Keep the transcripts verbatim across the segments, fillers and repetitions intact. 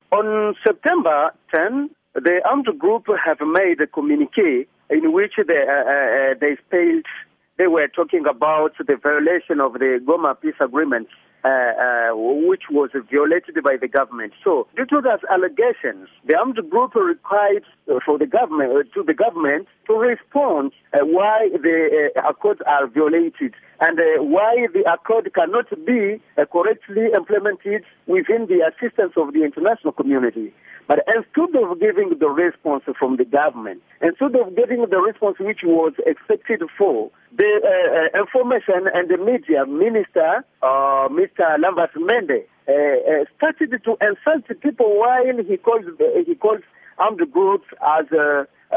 On September tenth, the armed group have made a communique in which they, uh, uh, they spelled, they were talking about the violation of the Goma peace agreement, uh, uh, which was violated by the government. So, due to those allegations, the armed group required uh, for the government, uh, to the government to respond uh, why the uh, accords are violated and uh, why the accord cannot be uh, correctly implemented within the assistance of the international community. But instead of giving the response from the government, instead of giving the response which was expected for, the uh, uh, information and the media minister, uh, Mister Lambert Mende, uh, uh, started to insult people while he calls uh, he calls armed groups as uh, uh,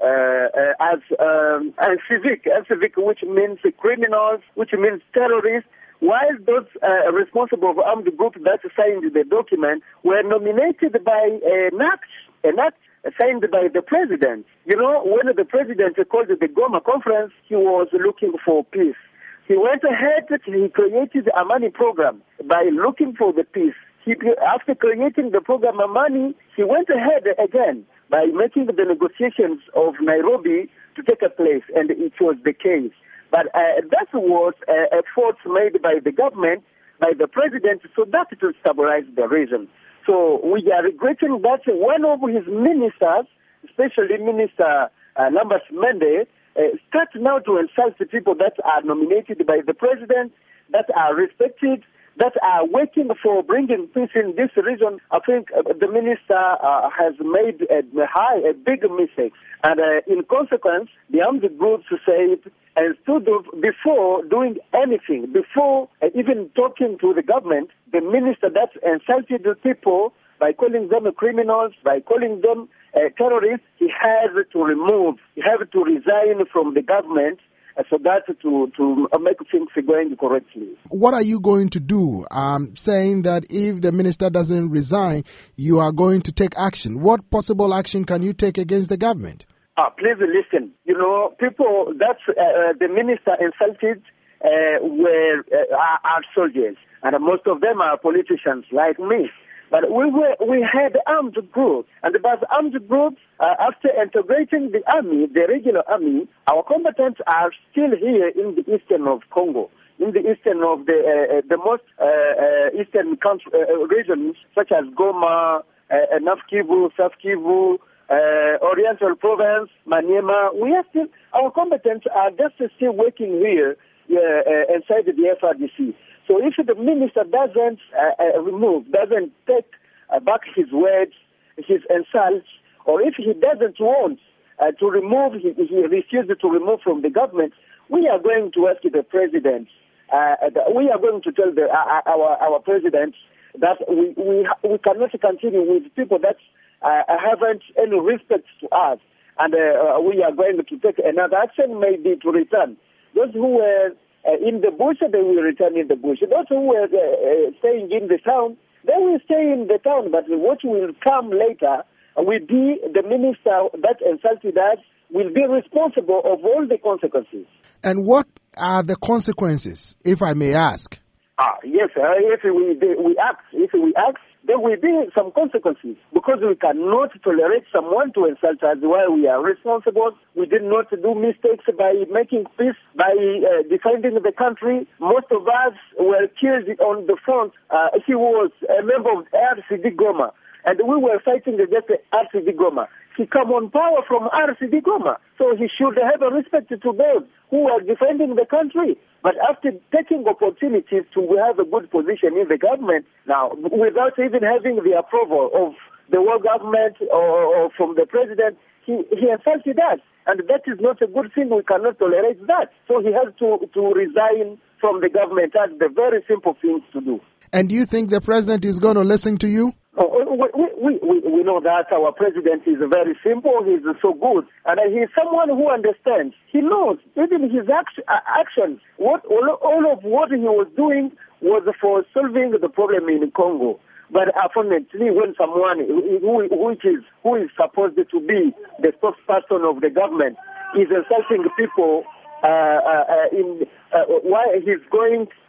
uh, as um, uncivic, uncivic, which means criminals, which means terrorists. While those uh, responsible for armed groups that signed the document were nominated by an act, an act signed by the president. You know, when the president called the Goma conference, he was looking for peace. He went ahead, he created a money program by looking for the peace. He, after creating the program Amani, he went ahead again by making the negotiations of Nairobi to take a place, and it was the case. But uh, that was uh, efforts made by the government, by the president, so that to stabilize the region. So we are regretting that one of his ministers, especially Minister uh, Lambert Mende, uh, start now to insult the people that are nominated by the president, that are respected, that are working for bringing peace in this region. I think uh, the minister uh, has made a, high, a big mistake. And uh, in consequence, the armed groups said, instead of, before doing anything, before uh, even talking to the government, the minister that insulted the people by calling them criminals, by calling them uh, terrorists, he has to remove, he has to resign from the government uh, so that to, to make things going correctly. What are you going to do? Um, saying that if the minister doesn't resign, you are going to take action. What possible action can you take against the government? Ah, please listen. You know, people that uh, the minister insulted uh, were uh, are, are soldiers, and most of them are politicians like me. But we were we had armed groups, and by armed groups, uh, after integrating the army, the regular army, our combatants are still here in the eastern of Congo, in the eastern of the uh, the most uh, uh, eastern country, uh, regions such as Goma, uh, North Kivu, South Kivu. Uh, Oriental Province, Maniema, we are still, our combatants are just still working here uh, uh, inside the F R D C. So if the minister doesn't uh, uh, remove, doesn't take uh, back his words, his insults, or if he doesn't want uh, to remove, he, he refuses to remove from the government, we are going to ask the president, uh, we are going to tell the, uh, our our president that we, we, we cannot continue with people that Uh, haven't any respect to us, and uh, we are going to take another action, maybe to return. Those who were uh, in the bush, they will return in the bush. Those who were uh, uh, staying in the town, they will stay in the town, but what will come later will be the minister that insulted us will be responsible of all the consequences. And what are the consequences, if I may ask? Ah, yes, uh, if we, we act, if we act, there will be some consequences because we cannot tolerate someone to insult us while we are responsible. We did not do mistakes by making peace, by uh, defending the country. Most of us were killed on the front. Uh, he was a member of R C D Goma, and we were fighting against R C D Goma. He come on power from R C D Goma, so he should have a respect to those who are defending the country. But after taking opportunities to have a good position in the government, now, without even having the approval of the world government or, or from the president, he, he insulted us. And that is not a good thing. We cannot tolerate that. So he has to, to resign from the government. That's the very simple thing to do. And do you think the president is going to listen to you? Oh, we, we, we, we know that our president is very simple, he's so good, and he's someone who understands. He knows, even his act, uh, actions, what, all, all of what he was doing was for solving the problem in Congo. But unfortunately, when someone who, which is, who is supposed to be the spokesperson of the government is insulting people uh, uh, in uh, why he's going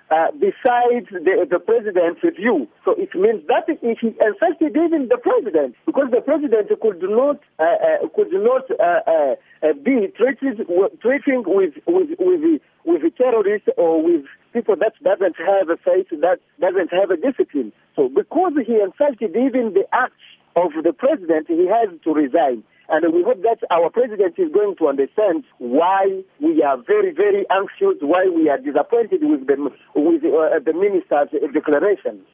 uh, besides the, the president's view. So it means that if he insulted even the president, because the president could not uh, uh, could not uh, uh, uh, be treated treating with with with with terrorists or with people that doesn't have a faith, that doesn't have a discipline. So because he insulted even the act of the president, he has to resign. And we hope that our president is going to understand why we are very, very anxious, why we are disappointed with the, with uh, the minister's declaration.